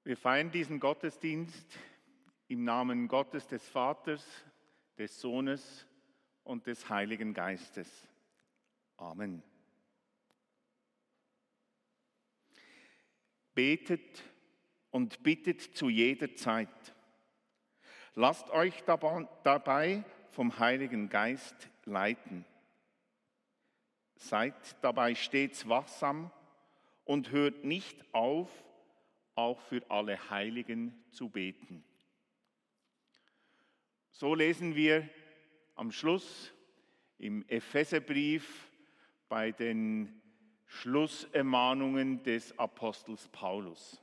Wir feiern diesen Gottesdienst im Namen Gottes, des Vaters, des Sohnes und des Heiligen Geistes. Amen. Betet und bittet zu jeder Zeit. Lasst euch dabei vom Heiligen Geist leiten. Seid dabei stets wachsam und hört nicht auf, auch für alle Heiligen zu beten. So lesen wir am Schluss im Epheserbrief bei den Schlussermahnungen des Apostels Paulus.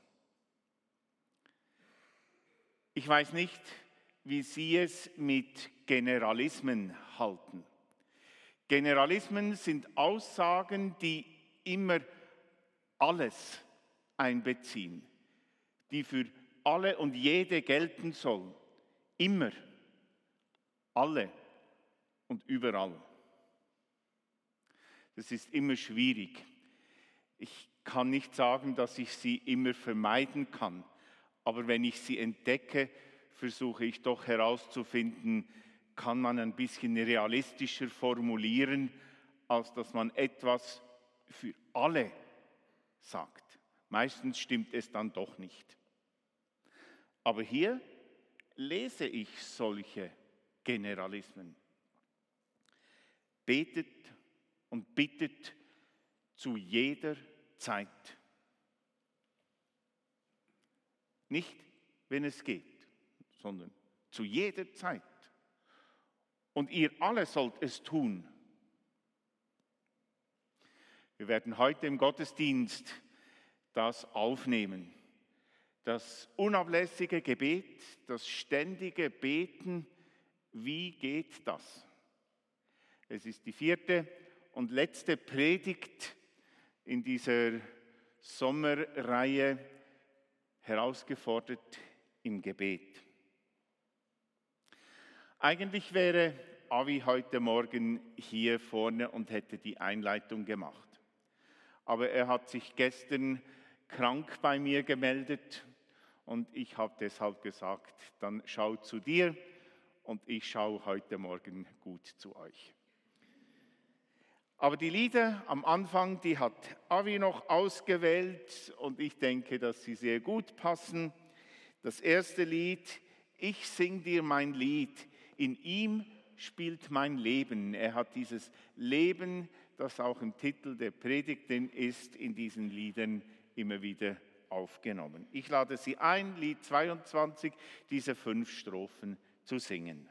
Ich weiß nicht, wie Sie es mit Generalismen halten. Generalismen sind Aussagen, die immer alles einbeziehen, die für alle und jede gelten sollen. Immer, alle und überall. Das ist immer schwierig. Ich kann nicht sagen, dass ich sie immer vermeiden kann, aber wenn ich sie entdecke, versuche ich doch herauszufinden, kann man ein bisschen realistischer formulieren, als dass man etwas für alle sagt. Meistens stimmt es dann doch nicht. Aber hier lese ich solche Generalismen. Betet und bittet zu jeder Zeit. Nicht, wenn es geht, sondern zu jeder Zeit. Und ihr alle sollt es tun. Wir werden heute im Gottesdienst das aufnehmen. Das unablässige Gebet, das ständige Beten, wie geht das? Es ist die 4. und letzte Predigt in dieser Sommerreihe, herausgefordert im Gebet. Eigentlich wäre Avi heute Morgen hier vorne und hätte die Einleitung gemacht. Aber er hat sich gestern krank bei mir gemeldet und ich habe deshalb gesagt, dann schau zu dir und ich schaue heute Morgen gut zu euch. Aber die Lieder am Anfang, die hat Avi noch ausgewählt und ich denke, dass sie sehr gut passen. Das erste Lied, ich sing dir mein Lied, in ihm spielt mein Leben. Er hat dieses Leben, das auch im Titel der Predigt ist, in diesen Liedern immer wieder aufgenommen. Ich lade Sie ein, Lied 22, diese 5 Strophen zu singen.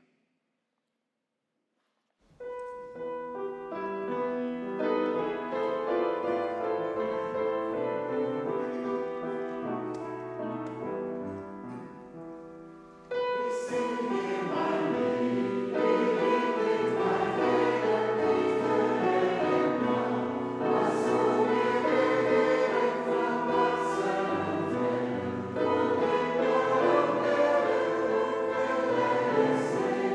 Yes.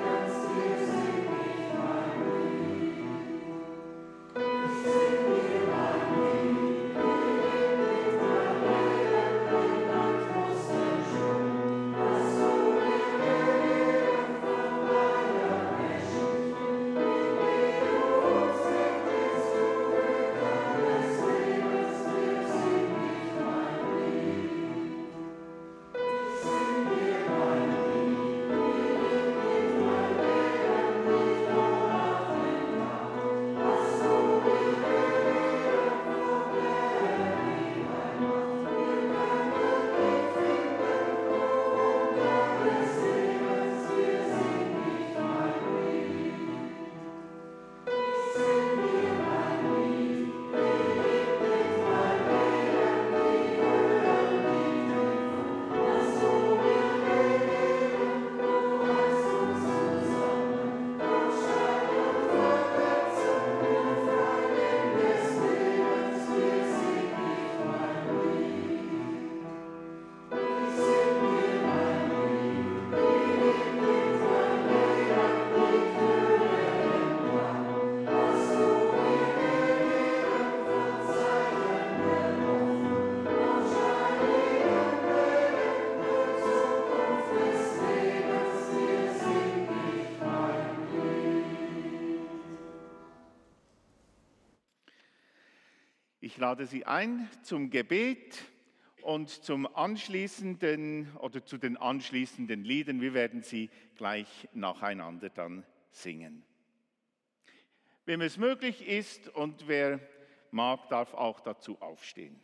ich lade Sie ein zum Gebet und zu den anschließenden Liedern. Wir werden sie gleich nacheinander dann singen. Wem es möglich ist und wer mag, darf auch dazu aufstehen.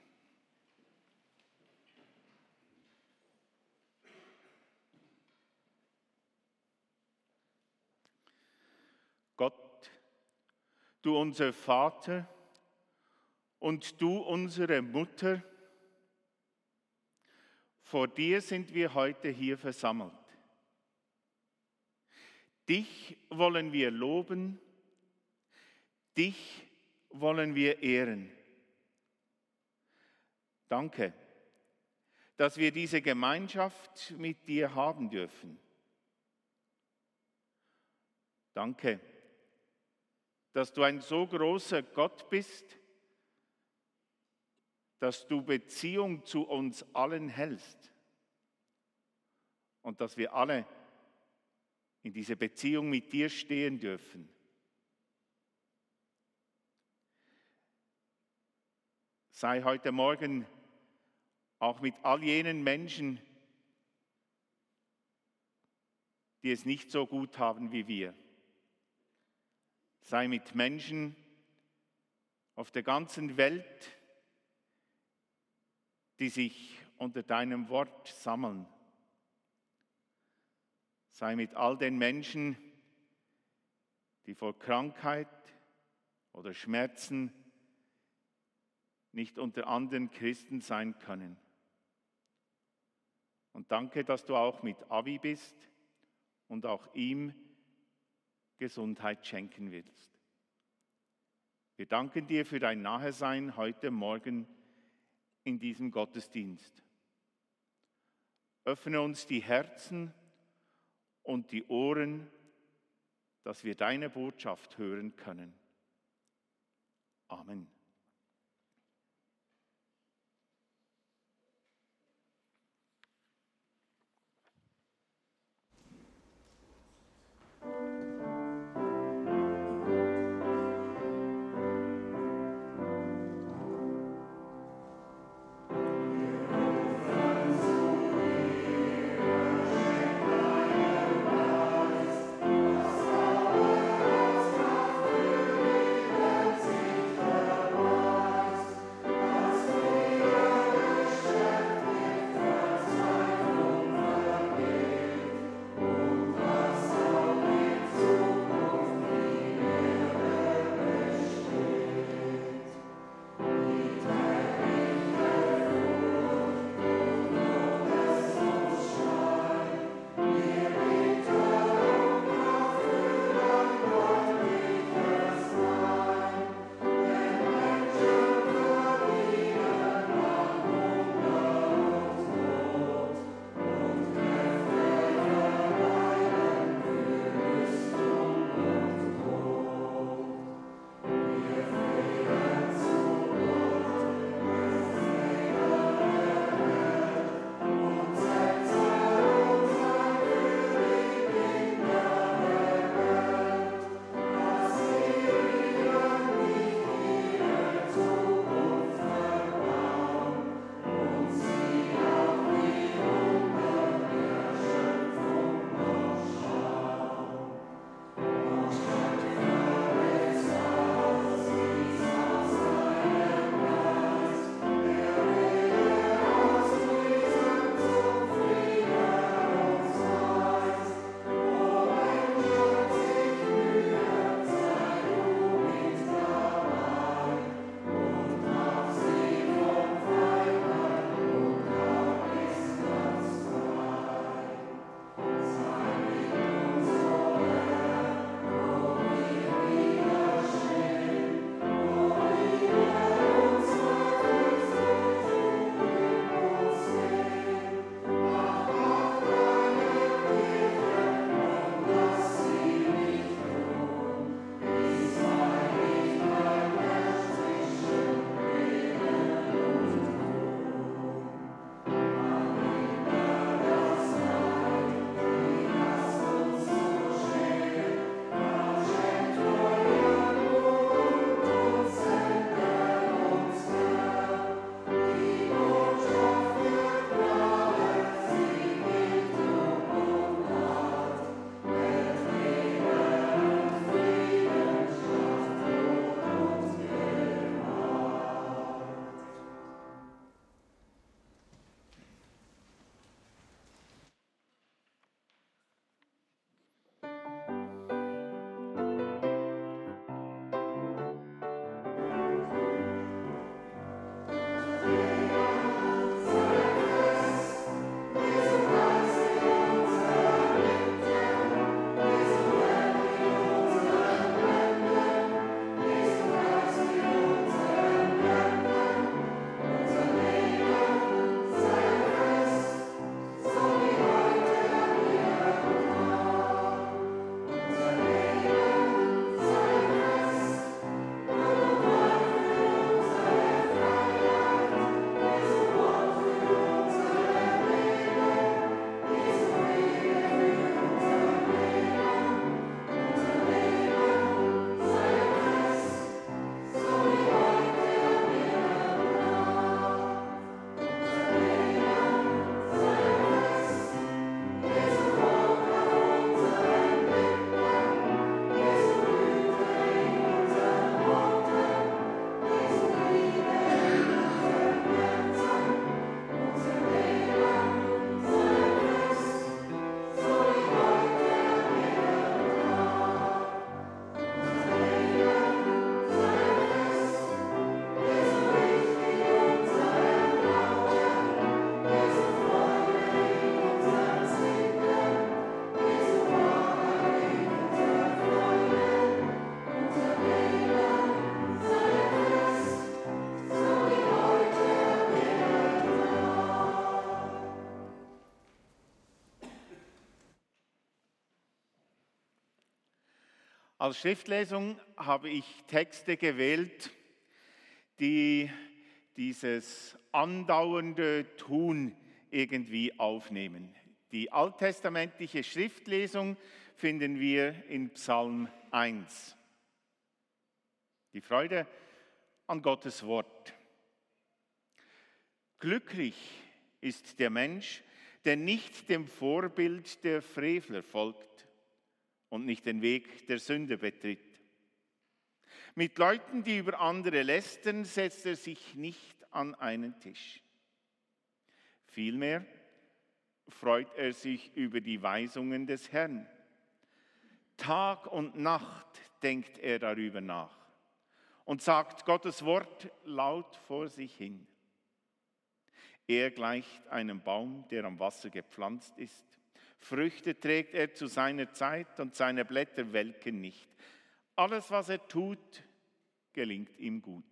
Gott, du unser Vater und du unsere Mutter, vor dir sind wir heute hier versammelt. Dich wollen wir loben, dich wollen wir ehren. Danke, dass wir diese Gemeinschaft mit dir haben dürfen. Danke, dass du ein so großer Gott bist, dass du Beziehung zu uns allen hältst und dass wir alle in dieser Beziehung mit dir stehen dürfen. Sei heute Morgen auch mit all jenen Menschen, die es nicht so gut haben wie wir. Sei mit Menschen auf der ganzen Welt, die sich unter deinem Wort sammeln. Sei mit all den Menschen, die vor Krankheit oder Schmerzen nicht unter anderen Christen sein können. Und danke, dass du auch mit Avi bist und auch ihm Gesundheit schenken willst. Wir danken dir für dein Nahesein heute Morgen in diesem Gottesdienst. Öffne uns die Herzen und die Ohren, dass wir deine Botschaft hören können. Amen. Als Schriftlesung habe ich Texte gewählt, die dieses andauernde Tun irgendwie aufnehmen. Die alttestamentliche Schriftlesung finden wir in Psalm 1. Die Freude an Gottes Wort. Glücklich ist der Mensch, der nicht dem Vorbild der Frevler folgt und nicht den Weg der Sünde betritt. Mit Leuten, die über andere lästern, setzt er sich nicht an einen Tisch. Vielmehr freut er sich über die Weisungen des Herrn. Tag und Nacht denkt er darüber nach und sagt Gottes Wort laut vor sich hin. Er gleicht einem Baum, der am Wasser gepflanzt ist. Früchte trägt er zu seiner Zeit und seine Blätter welken nicht. Alles, was er tut, gelingt ihm gut.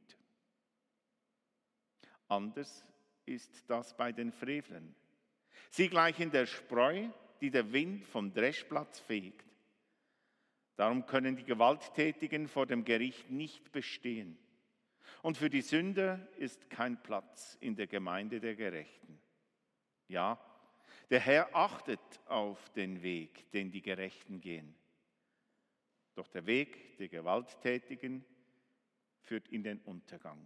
Anders ist das bei den Frevlern. Sie gleichen der Spreu, die der Wind vom Dreschplatz fegt. Darum können die Gewalttätigen vor dem Gericht nicht bestehen. Und für die Sünder ist kein Platz in der Gemeinde der Gerechten. Ja, der Herr achtet auf den Weg, den die Gerechten gehen. Doch der Weg der Gewalttätigen führt in den Untergang.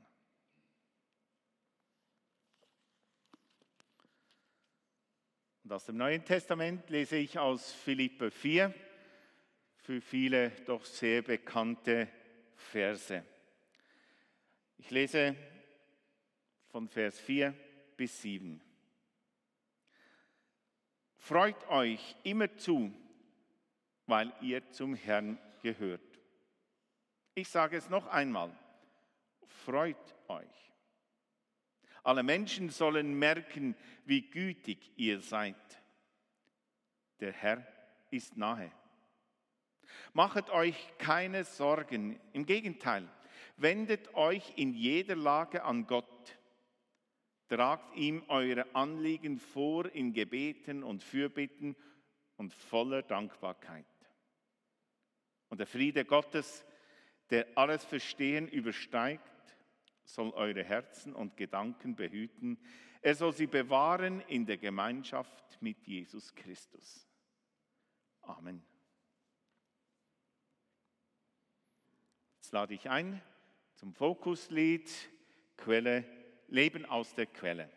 Und aus dem Neuen Testament lese ich aus Philipper 4, für viele doch sehr bekannte Verse. Ich lese von Vers 4 bis 7. Freut euch immerzu, weil ihr zum Herrn gehört. Ich sage es noch einmal, freut euch. Alle Menschen sollen merken, wie gütig ihr seid. Der Herr ist nahe. Machet euch keine Sorgen, im Gegenteil, wendet euch in jeder Lage an Gott. Tragt ihm eure Anliegen vor in Gebeten und Fürbitten und voller Dankbarkeit. Und der Friede Gottes, der alles Verstehen übersteigt, soll eure Herzen und Gedanken behüten. Er soll sie bewahren in der Gemeinschaft mit Jesus Christus. Amen. Jetzt lade ich ein zum Fokuslied Quelle, Leben aus der Quelle.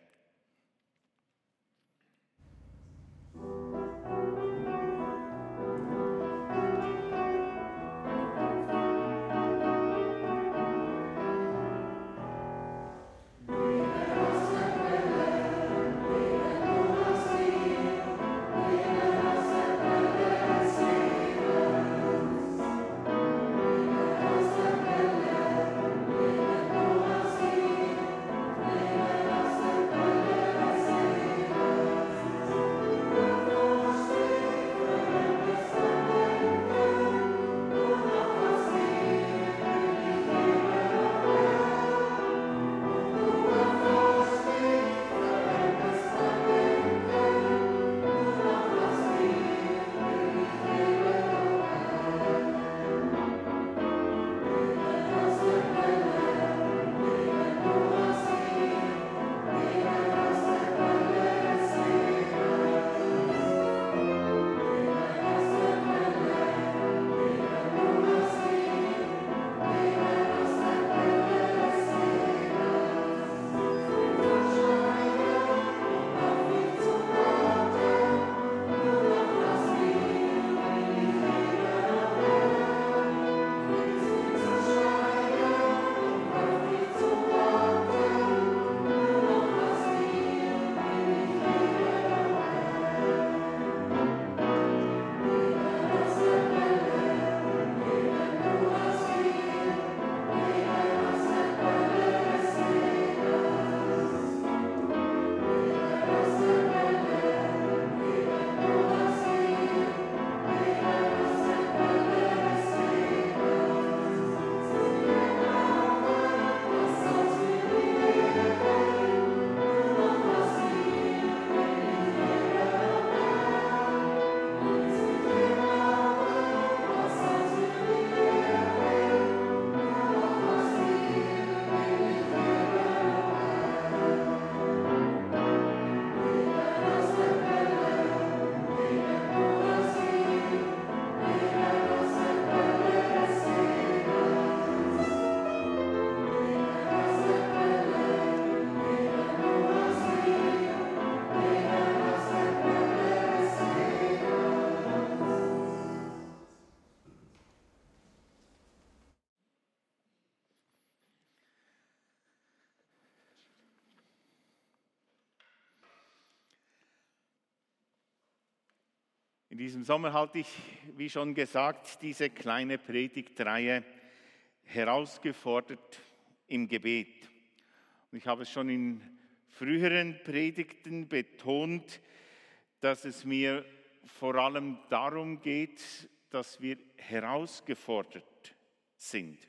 In diesem Sommer halte ich, wie schon gesagt, diese kleine Predigtreihe herausgefordert im Gebet. Und ich habe es schon in früheren Predigten betont, dass es mir vor allem darum geht, dass wir herausgefordert sind.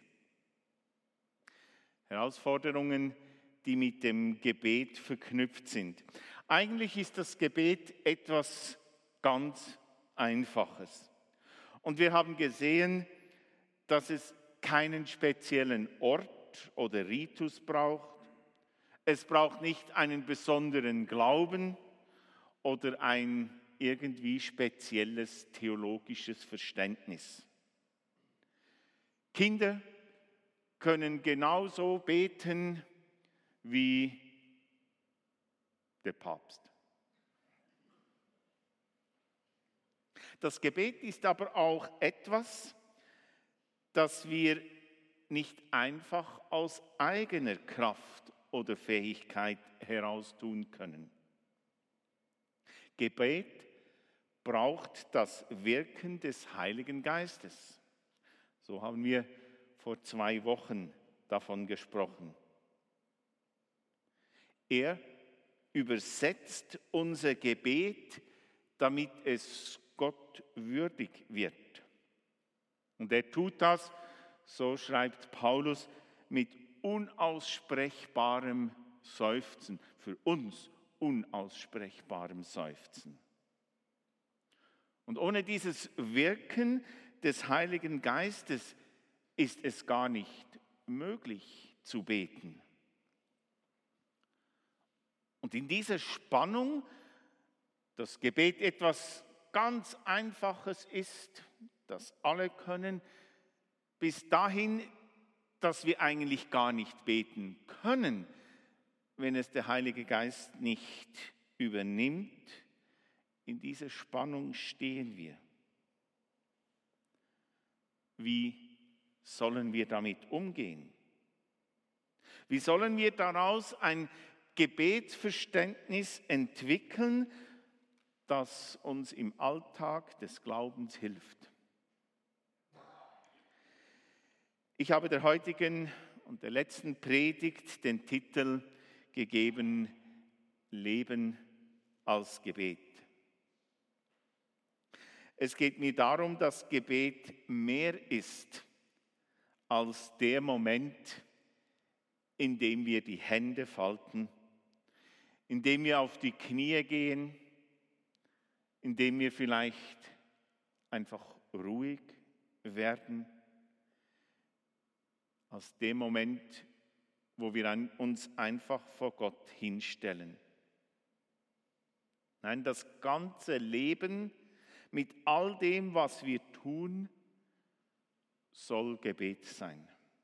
Herausforderungen, die mit dem Gebet verknüpft sind. Eigentlich ist das Gebet etwas ganz Einfaches. Und wir haben gesehen, dass es keinen speziellen Ort oder Ritus braucht. Es braucht nicht einen besonderen Glauben oder ein irgendwie spezielles theologisches Verständnis. Kinder können genauso beten wie der Papst. Das Gebet ist aber auch etwas, das wir nicht einfach aus eigener Kraft oder Fähigkeit heraus tun können. Gebet braucht das Wirken des Heiligen Geistes. So haben wir vor 2 Wochen davon gesprochen. Er übersetzt unser Gebet, damit es Gott würdig wird. Und er tut das, so schreibt Paulus, mit unaussprechbarem Seufzen, für uns unaussprechbarem Seufzen. Und ohne dieses Wirken des Heiligen Geistes ist es gar nicht möglich zu beten. Und in dieser Spannung, das Gebet etwas ganz Einfaches ist, das alle können, bis dahin, dass wir eigentlich gar nicht beten können, wenn es der Heilige Geist nicht übernimmt. In dieser Spannung stehen wir. Wie sollen wir damit umgehen? Wie sollen wir daraus ein Gebetsverständnis entwickeln, das uns im Alltag des Glaubens hilft? Ich habe der heutigen und der letzten Predigt den Titel gegeben: Leben als Gebet. Es geht mir darum, dass Gebet mehr ist als der Moment, in dem wir die Hände falten, in dem wir auf die Knie gehen, in dem wir vielleicht einfach ruhig werden, als dem Moment, wo wir uns einfach vor Gott hinstellen. Nein, das ganze Leben mit all dem, was wir tun, soll Gebet sein.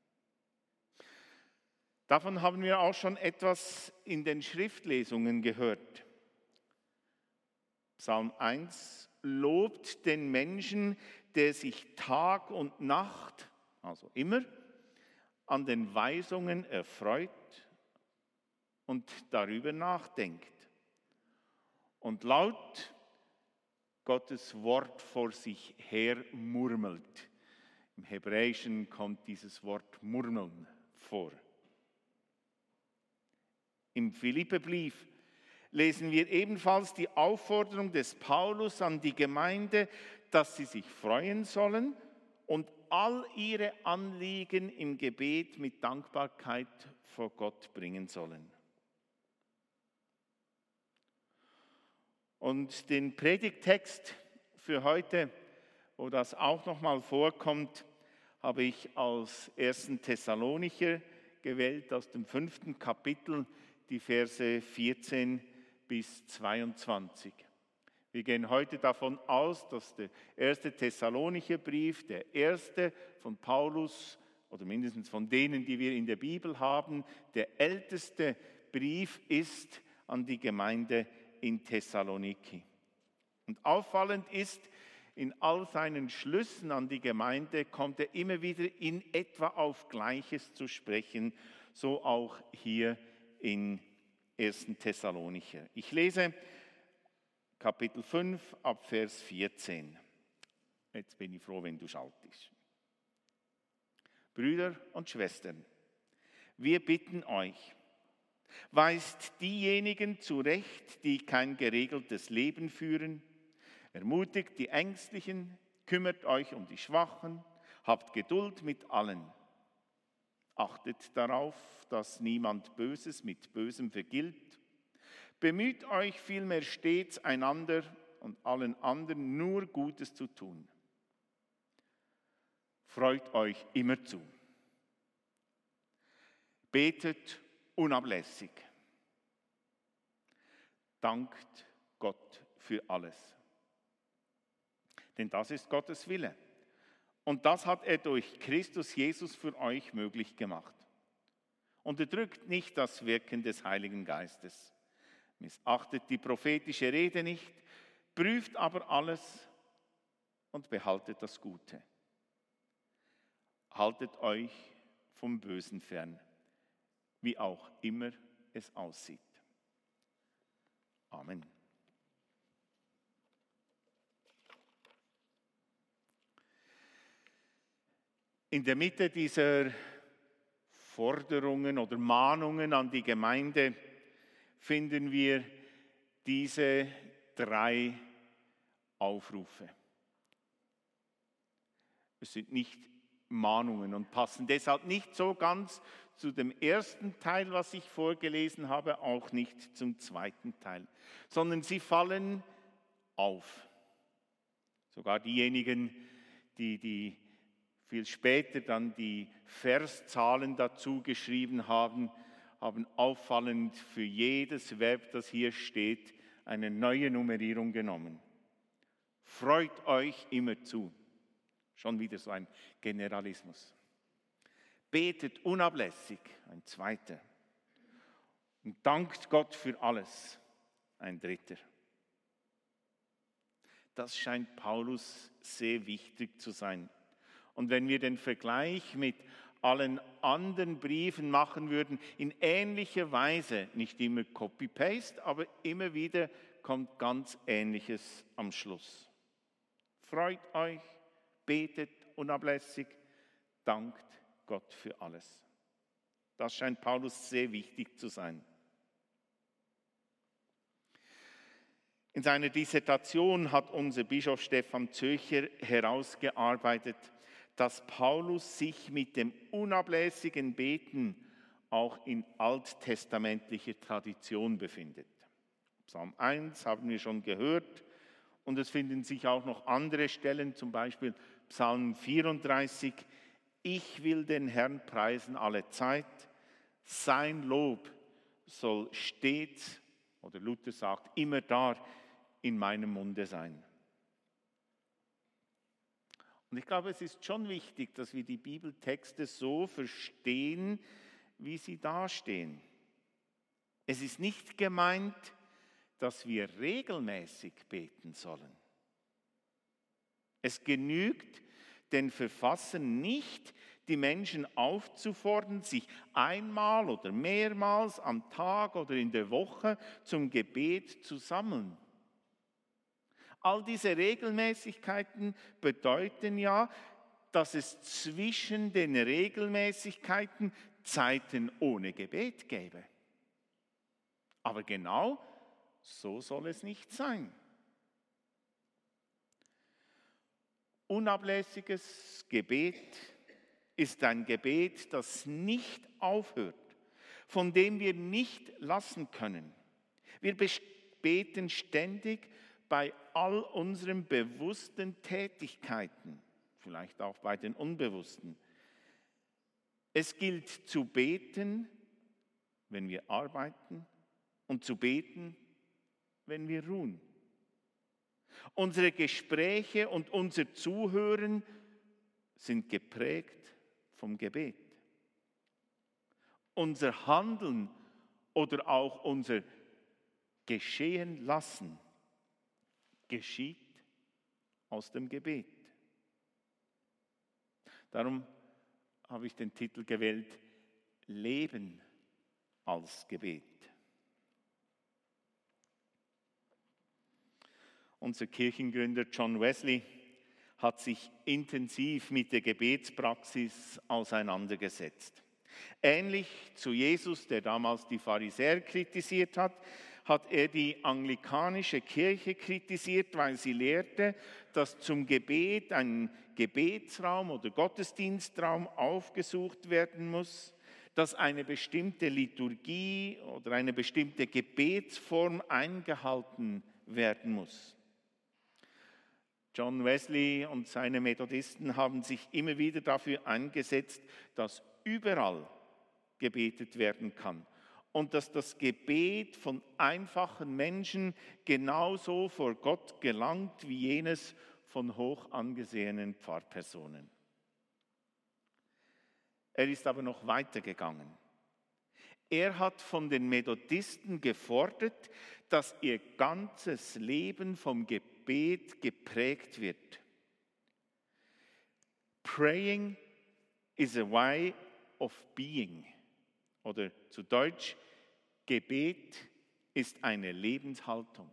Davon haben wir auch schon etwas in den Schriftlesungen gehört. Psalm 1 lobt den Menschen, der sich Tag und Nacht, also immer, an den Weisungen erfreut und darüber nachdenkt und laut Gottes Wort vor sich her murmelt. Im Hebräischen kommt dieses Wort murmeln vor. Im Philipperbrief lesen wir ebenfalls die Aufforderung des Paulus an die Gemeinde, dass sie sich freuen sollen und all ihre Anliegen im Gebet mit Dankbarkeit vor Gott bringen sollen. Und den Predigttext für heute, wo das auch nochmal vorkommt, habe ich aus 1. Thessalonicher gewählt, aus dem 5. Kapitel, die Verse 14 bis 22. Wir gehen heute davon aus, dass der 1. Thessalonicher Brief, der erste von Paulus, oder mindestens von denen, die wir in der Bibel haben, der älteste Brief ist an die Gemeinde in Thessaloniki. Und auffallend ist, in all seinen Schlüssen an die Gemeinde kommt er immer wieder in etwa auf Gleiches zu sprechen, so auch hier in 1. Thessalonicher. Ich lese Kapitel 5 ab Vers 14. Jetzt bin ich froh, wenn du schaltest. Brüder und Schwestern, wir bitten euch, weist diejenigen zurecht, die kein geregeltes Leben führen, ermutigt die Ängstlichen, kümmert euch um die Schwachen, habt Geduld mit allen. Achtet darauf, dass niemand Böses mit Bösem vergilt. Bemüht euch vielmehr stets, einander und allen anderen nur Gutes zu tun. Freut euch immerzu. Betet unablässig. Dankt Gott für alles. Denn das ist Gottes Wille. Und das hat er durch Christus Jesus für euch möglich gemacht. Unterdrückt nicht das Wirken des Heiligen Geistes. Missachtet die prophetische Rede nicht, prüft aber alles und behaltet das Gute. Haltet euch vom Bösen fern, wie auch immer es aussieht. Amen. In der Mitte dieser Forderungen oder Mahnungen an die Gemeinde finden wir diese 3 Aufrufe. Es sind nicht Mahnungen und passen deshalb nicht so ganz zu dem ersten Teil, was ich vorgelesen habe, auch nicht zum zweiten Teil, sondern sie fallen auf. Sogar diejenigen, die viel später dann die Verszahlen dazu geschrieben haben, haben auffallend für jedes Verb, das hier steht, eine neue Nummerierung genommen. Freut euch immerzu. Schon wieder so ein Generalismus. Betet unablässig, ein zweiter. Und dankt Gott für alles, ein dritter. Das scheint Paulus sehr wichtig zu sein. Und wenn wir den Vergleich mit allen anderen Briefen machen würden, in ähnlicher Weise, nicht immer Copy-Paste, aber immer wieder kommt ganz Ähnliches am Schluss. Freut euch, betet unablässig, dankt Gott für alles. Das scheint Paulus sehr wichtig zu sein. In seiner Dissertation hat unser Bischof Stefan Zöcher herausgearbeitet, dass Paulus sich mit dem unablässigen Beten auch in alttestamentlicher Tradition befindet. Psalm 1 haben wir schon gehört und es finden sich auch noch andere Stellen, zum Beispiel Psalm 34. Ich will den Herrn preisen alle Zeit, sein Lob soll stets, oder Luther sagt, immer da in meinem Munde sein. Und ich glaube, es ist schon wichtig, dass wir die Bibeltexte so verstehen, wie sie dastehen. Es ist nicht gemeint, dass wir regelmäßig beten sollen. Es genügt den Verfassern nicht, die Menschen aufzufordern, sich einmal oder mehrmals am Tag oder in der Woche zum Gebet zu sammeln. All diese Regelmäßigkeiten bedeuten ja, dass es zwischen den Regelmäßigkeiten Zeiten ohne Gebet gäbe. Aber genau so soll es nicht sein. Unablässiges Gebet ist ein Gebet, das nicht aufhört, von dem wir nicht lassen können. Wir beten ständig bei all unseren bewussten Tätigkeiten, vielleicht auch bei den unbewussten. Es gilt zu beten, wenn wir arbeiten und zu beten, wenn wir ruhen. Unsere Gespräche und unser Zuhören sind geprägt vom Gebet. Unser Handeln oder auch unser Geschehen lassen geschieht aus dem Gebet. Darum habe ich den Titel gewählt, Leben als Gebet. unser Kirchengründer John Wesley, hat sich intensiv mit der Gebetspraxis auseinandergesetzt. Ähnlich zu Jesus, der damals die Pharisäer kritisiert hat, hat er die anglikanische Kirche kritisiert, weil sie lehrte, dass zum Gebet ein Gebetsraum oder Gottesdienstraum aufgesucht werden muss, dass eine bestimmte Liturgie oder eine bestimmte Gebetsform eingehalten werden muss. John Wesley und seine Methodisten haben sich immer wieder dafür eingesetzt, dass überall gebetet werden kann und dass das Gebet von einfachen Menschen genauso vor Gott gelangt wie jenes von hoch angesehenen Pfarrpersonen. Er ist aber noch weitergegangen. Er hat von den Methodisten gefordert, dass ihr ganzes Leben vom Gebet geprägt wird. Praying is a way of being. Oder zu Deutsch, Gebet ist eine Lebenshaltung.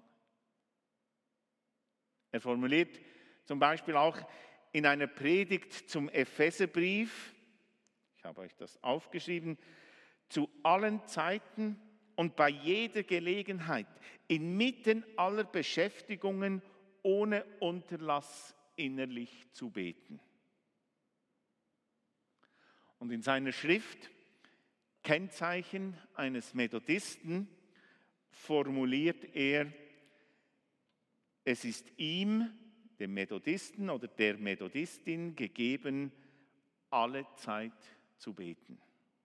Er formuliert zum Beispiel auch in einer Predigt zum Epheserbrief, ich habe euch das aufgeschrieben, zu allen Zeiten und bei jeder Gelegenheit, inmitten aller Beschäftigungen, ohne Unterlass innerlich zu beten. Und in seiner Schrift Kennzeichen eines Methodisten formuliert er, es ist ihm, dem Methodisten oder der Methodistin, gegeben, alle Zeit zu beten.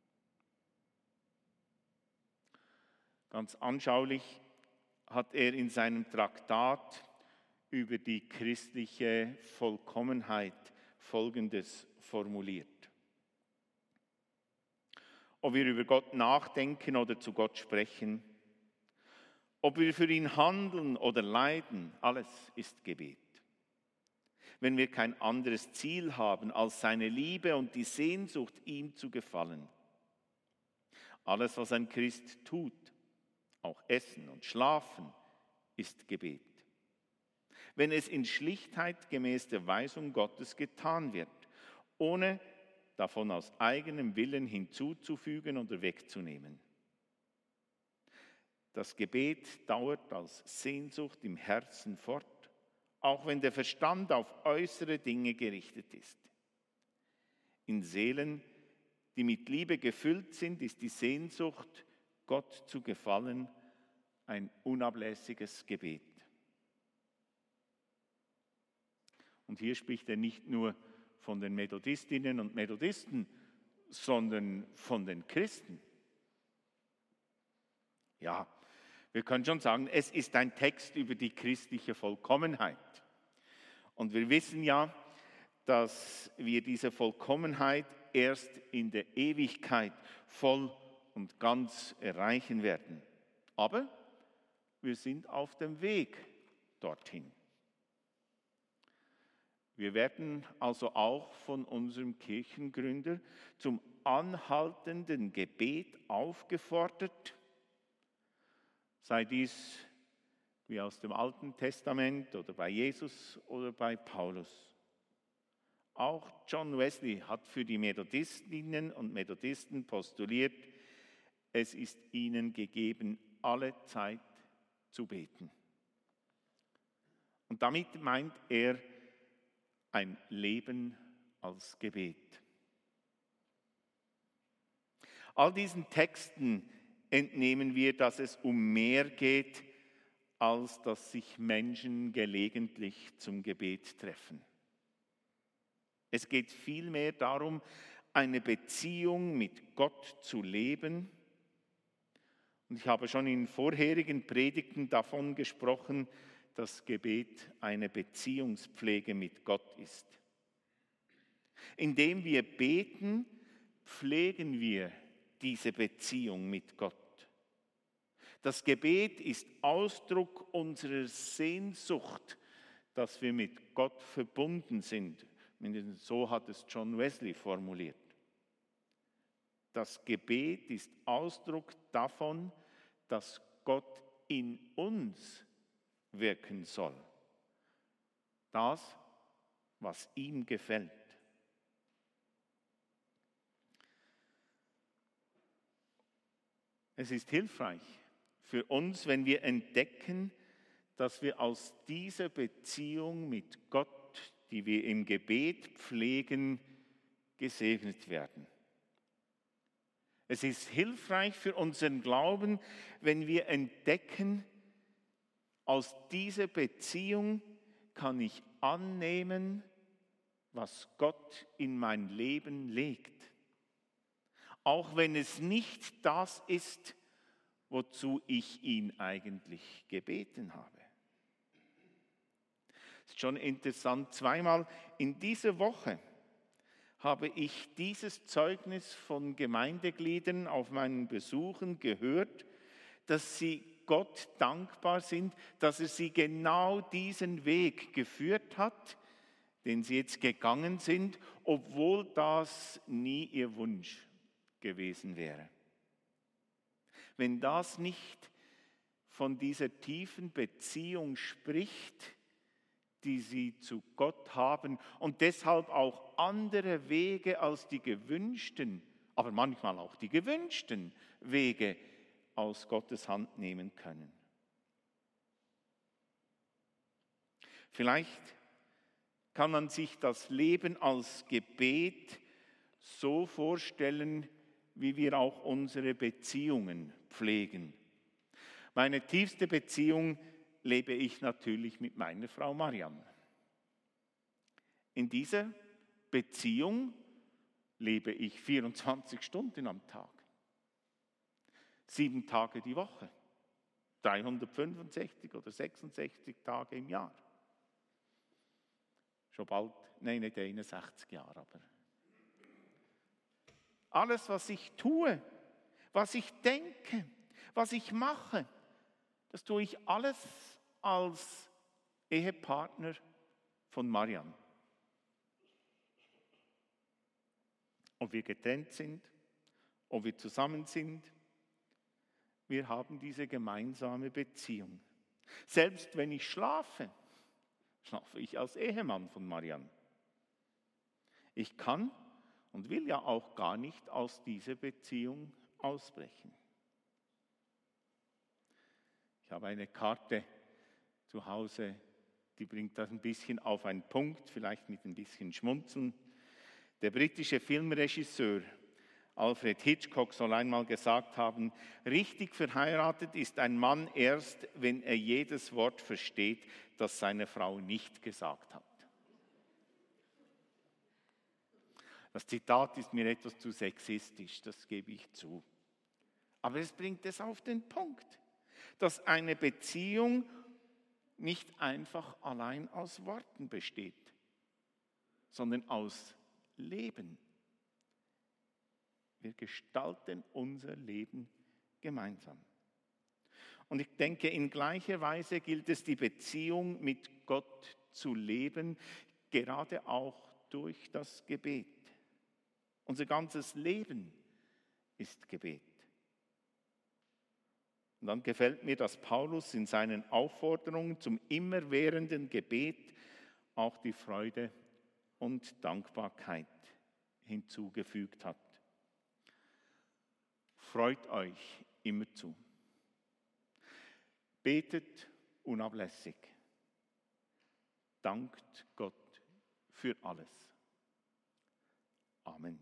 Ganz anschaulich hat er in seinem Traktat über die christliche Vollkommenheit Folgendes formuliert. Ob wir über Gott nachdenken oder zu Gott sprechen, ob wir für ihn handeln oder leiden, alles ist Gebet. Wenn wir kein anderes Ziel haben als seine Liebe und die Sehnsucht, ihm zu gefallen. Alles, was ein Christ tut, auch Essen und Schlafen, ist Gebet. Wenn es in Schlichtheit gemäß der Weisung Gottes getan wird, ohne davon aus eigenem Willen hinzuzufügen oder wegzunehmen. Das Gebet dauert als Sehnsucht im Herzen fort, auch wenn der Verstand auf äußere Dinge gerichtet ist. In Seelen, die mit Liebe gefüllt sind, ist die Sehnsucht, Gott zu gefallen, ein unablässiges Gebet. Und hier spricht er nicht nur von den Methodistinnen und Methodisten, sondern von den Christen. Ja, wir können schon sagen, es ist ein Text über die christliche Vollkommenheit. Und wir wissen ja, dass wir diese Vollkommenheit erst in der Ewigkeit voll und ganz erreichen werden. Aber wir sind auf dem Weg dorthin. Wir werden also auch von unserem Kirchengründer zum anhaltenden Gebet aufgefordert, sei dies wie aus dem Alten Testament oder bei Jesus oder bei Paulus. Auch John Wesley hat für die Methodistinnen und Methodisten postuliert, es ist ihnen gegeben, alle Zeit zu beten. Und damit meint er ein Leben als Gebet. All diesen Texten entnehmen wir, dass es um mehr geht, als dass sich Menschen gelegentlich zum Gebet treffen. Es geht vielmehr darum, eine Beziehung mit Gott zu leben. Und ich habe schon in vorherigen Predigten davon gesprochen, dass Gebet eine Beziehungspflege mit Gott ist. Indem wir beten, pflegen wir diese Beziehung mit Gott. Das Gebet ist Ausdruck unserer Sehnsucht, dass wir mit Gott verbunden sind. So hat es John Wesley formuliert. Das Gebet ist Ausdruck davon, dass Gott in uns wirken soll. das, was ihm gefällt. Es ist hilfreich für uns, wenn wir entdecken, dass wir aus dieser Beziehung mit Gott, die wir im Gebet pflegen, gesegnet werden. Es ist hilfreich für unseren Glauben, wenn wir entdecken, aus dieser Beziehung kann ich annehmen, was Gott in mein Leben legt. Auch wenn es nicht das ist, wozu ich ihn eigentlich gebeten habe. Es ist schon interessant, zweimal in dieser Woche habe ich dieses Zeugnis von Gemeindegliedern auf meinen Besuchen gehört, dass sie Gott dankbar sind, dass er sie genau diesen Weg geführt hat, den sie jetzt gegangen sind, obwohl das nie ihr Wunsch gewesen wäre. Wenn das nicht von dieser tiefen Beziehung spricht, die sie zu Gott haben und deshalb auch andere Wege als die gewünschten, aber manchmal auch die gewünschten Wege aus Gottes Hand nehmen können. Vielleicht kann man sich das Leben als Gebet so vorstellen, wie wir auch unsere Beziehungen pflegen. Meine tiefste Beziehung lebe ich natürlich mit meiner Frau Mariam. In dieser Beziehung lebe ich 24 Stunden am Tag, 7 Tage die Woche, 365 oder 66 Tage im Jahr. Schon bald, nein, nicht 61 Jahre, aber alles, was ich tue, was ich denke, was ich mache, das tue ich alles als Ehepartner von Mariam. Ob wir getrennt sind, ob wir zusammen sind, wir haben diese gemeinsame Beziehung. Selbst wenn ich schlafe, schlafe ich als Ehemann von Mariam. Ich kann und will ja auch gar nicht aus dieser Beziehung ausbrechen. Ich habe eine Karte zu Hause, die bringt das ein bisschen auf einen Punkt, vielleicht mit ein bisschen Schmunzeln. Der britische Filmregisseur Alfred Hitchcock soll einmal gesagt haben, richtig verheiratet ist ein Mann erst, wenn er jedes Wort versteht, das seine Frau nicht gesagt hat. Das Zitat ist mir etwas zu sexistisch, das gebe ich zu. Aber es bringt es auf den Punkt, dass eine Beziehung nicht einfach allein aus Worten besteht, sondern aus Leben. Wir gestalten unser Leben gemeinsam. Und ich denke, in gleicher Weise gilt es, die Beziehung mit Gott zu leben, gerade auch durch das Gebet. Unser ganzes Leben ist Gebet. Und dann gefällt mir, dass Paulus in seinen Aufforderungen zum immerwährenden Gebet auch die Freude und Dankbarkeit hinzugefügt hat. Freut euch immerzu. Betet unablässig. Dankt Gott für alles. Amen.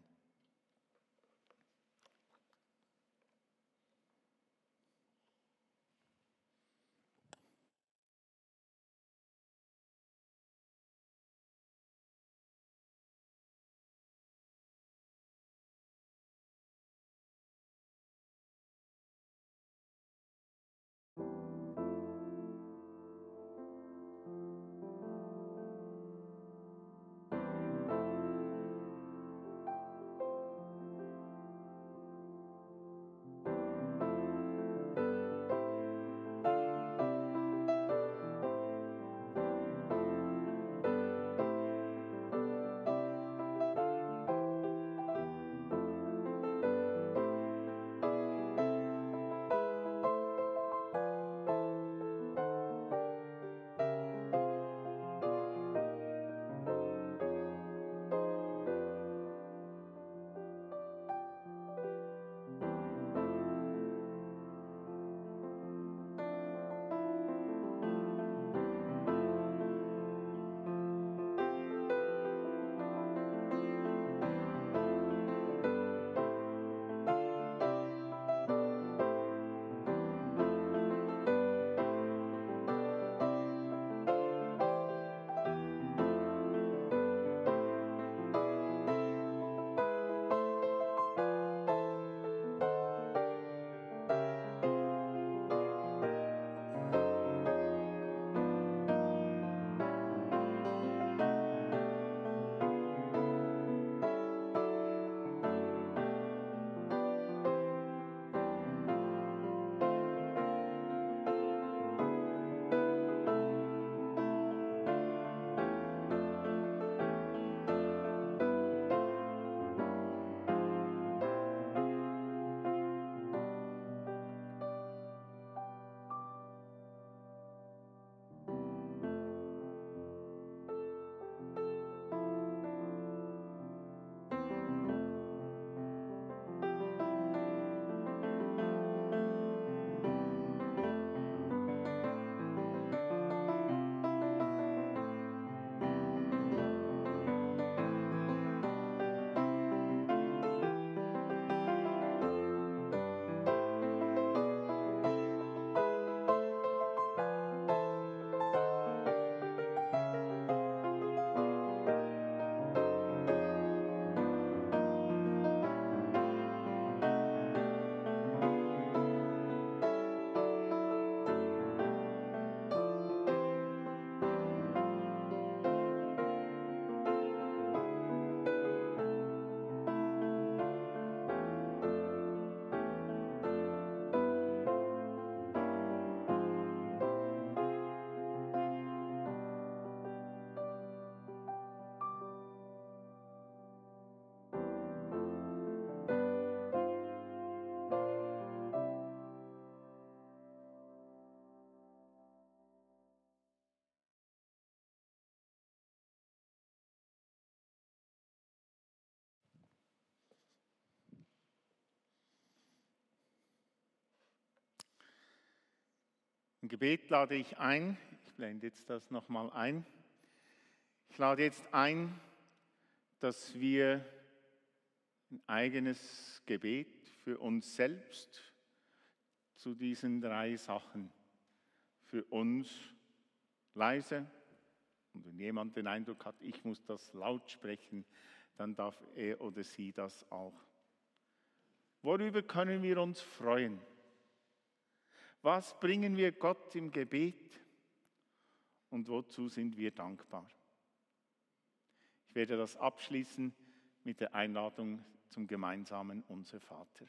Im Gebet lade ich ein, ich blende jetzt das nochmal ein, ich lade jetzt ein, dass wir ein eigenes Gebet für uns selbst zu diesen 3 Sachen für uns leise, und wenn jemand den Eindruck hat, ich muss das laut sprechen, dann darf er oder sie das auch. Worüber können wir uns freuen? Was bringen wir Gott im Gebet und wozu sind wir dankbar? Ich werde das abschließen mit der Einladung zum gemeinsamen Unser Vater.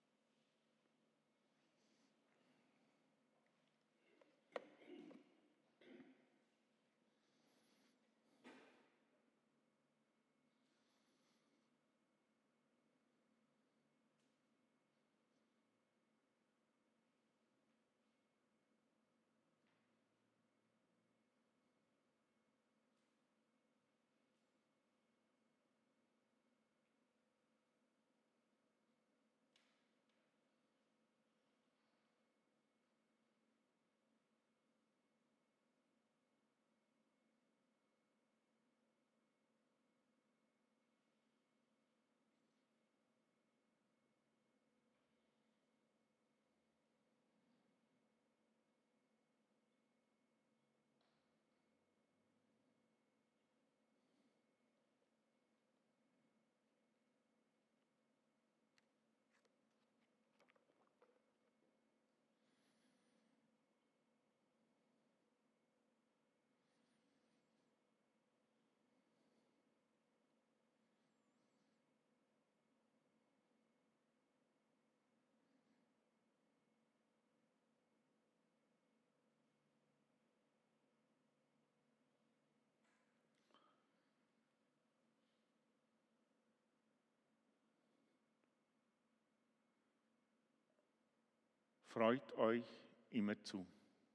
Freut euch immerzu.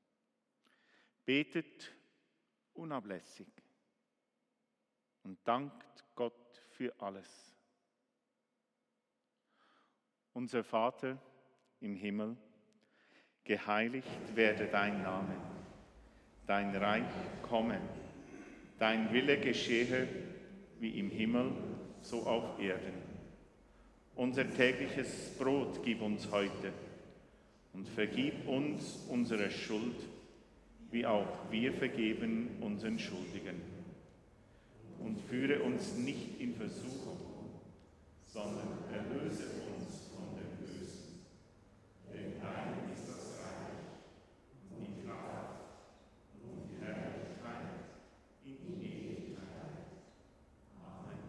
Betet unablässig und dankt Gott für alles. Unser Vater im Himmel, geheiligt werde dein Name, dein Reich komme, dein Wille geschehe wie im Himmel, so auf Erden. Unser tägliches Brot gib uns heute und vergib uns unsere Schuld, wie auch wir vergeben unseren Schuldigen. Und führe uns nicht in Versuchung, sondern erlöse uns von dem Bösen. Denn dein ist das Reich und die Kraft und die Herrlichkeit in Ewigkeit. Amen.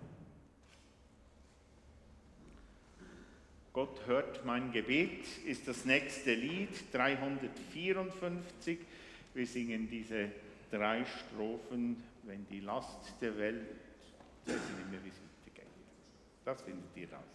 Gott hört mein Gebet ist das nächste Lied, 354. Wir singen diese 3 Strophen, wenn die Last der Welt, das sind immer Visite geht. Das findet ihr raus.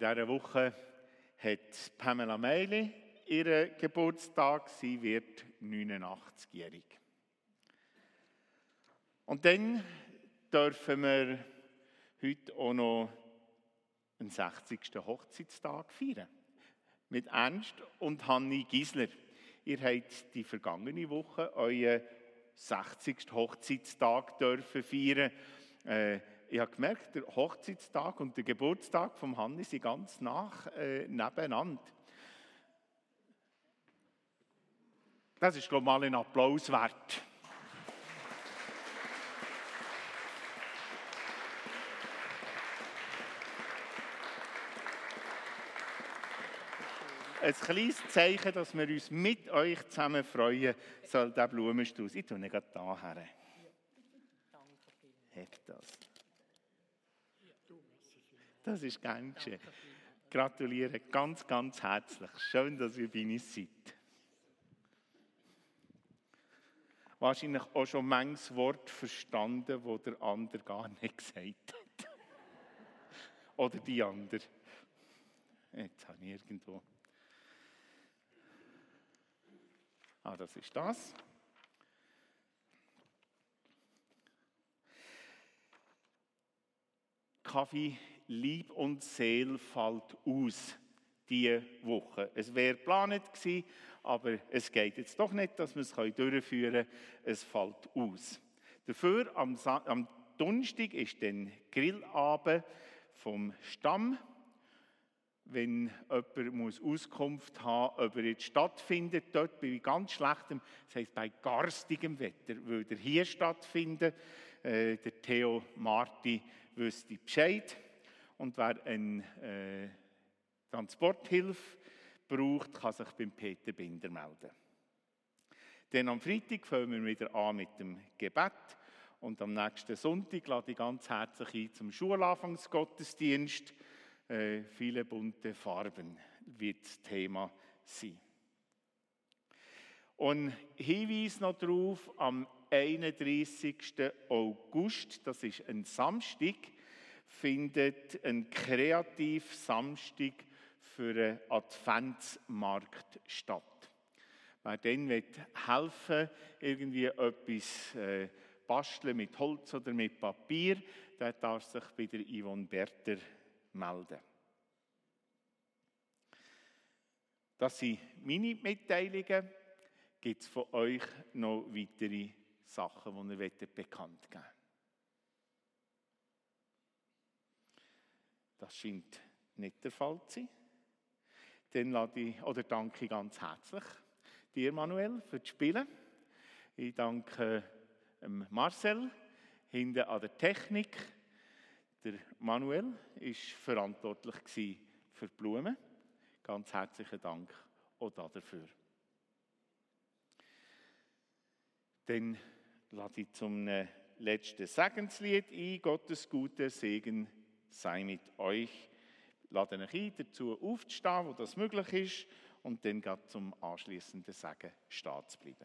dieser Woche hat Pamela Meili ihren Geburtstag. Sie wird 89-jährig. Und dann dürfen wir heute auch noch den 60. Hochzeitstag feiern. Mit Ernst und Hanni Gisler. Ihr habt die vergangene Woche euren 60. Hochzeitstag dürfen feiern. Ich habe gemerkt, der Hochzeitstag und der Geburtstag von Hanni sind ganz nebeneinander. Das ist, glaube ich, mal ein Applaus wert. Ein kleines Zeichen, dass wir uns mit euch zusammen freuen, soll der Blumenstrauß. Ich tue ihn gerade hierher. Hebt das. Das ist gern geschehen. Gratuliere ganz, ganz herzlich. Schön, dass ihr bei uns seid. Wahrscheinlich auch schon manches Wort verstanden, das der andere gar nicht gesagt hat. Oder die andere. Jetzt habe ich irgendwo. Das ist das. Kaffee, Lieb und Seele fällt aus diese Woche. Es wäre geplant gewesen, aber es geht jetzt doch nicht, dass wir es durchführen können. Es fällt aus. Dafür am Donnerstag ist dann Grillabend vom Stamm. Wenn jemand Auskunft haben muss, ob er jetzt stattfindet, dort bei ganz schlechtem, das heisst bei garstigem Wetter, würde er hier stattfinden. Der Theo Marti wüsste Bescheid. Und wer eine Transporthilfe braucht, kann sich beim Peter Binder melden. Dann am Freitag fangen wir wieder an mit dem Gebet. Und am nächsten Sonntag lade ich ganz herzlich ein zum Schulanfangsgottesdienst. Viele bunte Farben wird das Thema sein. Und Hinweis noch darauf, am 31. August, das ist ein Samstag, findet ein Kreativ-Samstag für einen Adventsmarkt statt. Wer dann helfen will, irgendwie etwas basteln mit Holz oder mit Papier, der darf sich bei der Yvonne Berter melden. Das sind meine Mitteilungen. Gibt es von euch noch weitere Sachen, die ihr bekannt geben wollt? Das scheint nicht der Fall zu sein. Dann danke ich ganz herzlich dir, Manuel, für das Spielen. Ich danke Marcel hinten an der Technik. Der Manuel war verantwortlich für die Blumen. Ganz herzlichen Dank auch dafür. Dann lade ich zum letzten Segenslied ein. Gottes guter Segen sei mit euch. Ich lade euch ein, dazu aufzustehen, wo das möglich ist, und dann gerade zum anschliessenden Segen stehen zu bleiben.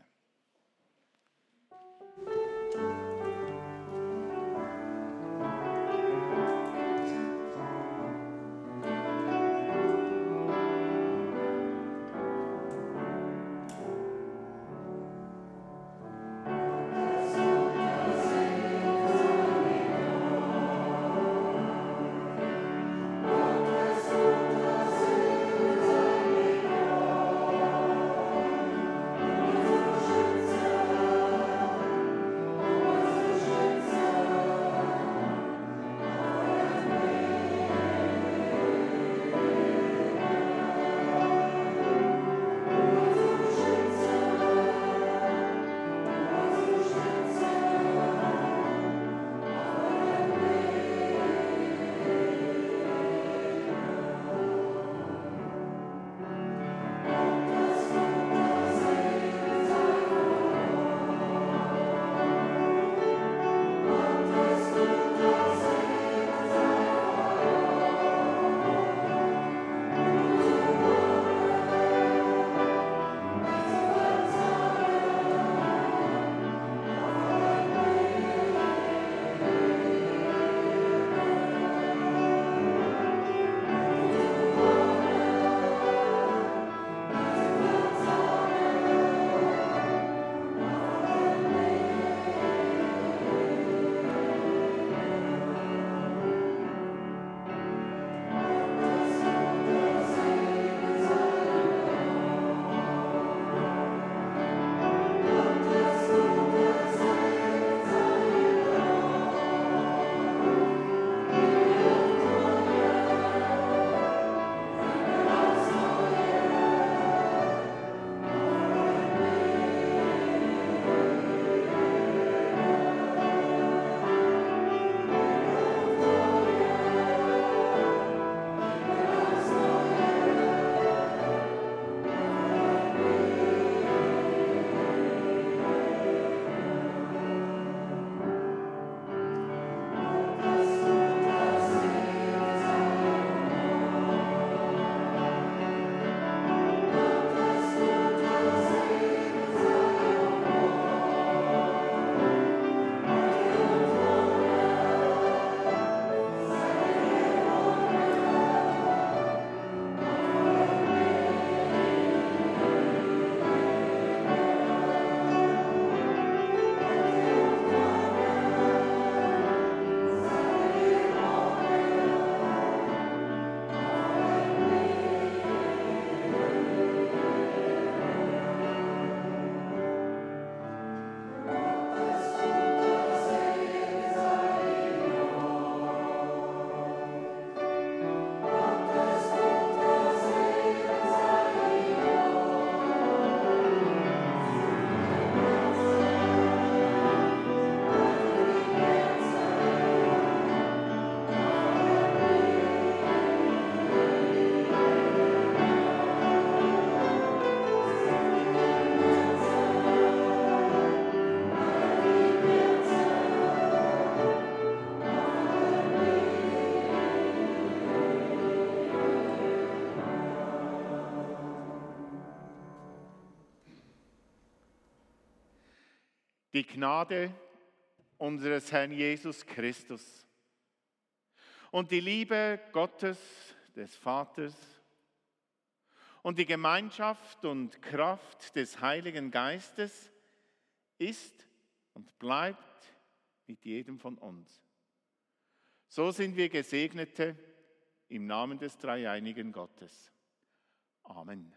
Die Gnade unseres Herrn Jesus Christus und die Liebe Gottes, des Vaters und die Gemeinschaft und Kraft des Heiligen Geistes ist und bleibt mit jedem von uns. So sind wir Gesegnete im Namen des dreieinigen Gottes. Amen.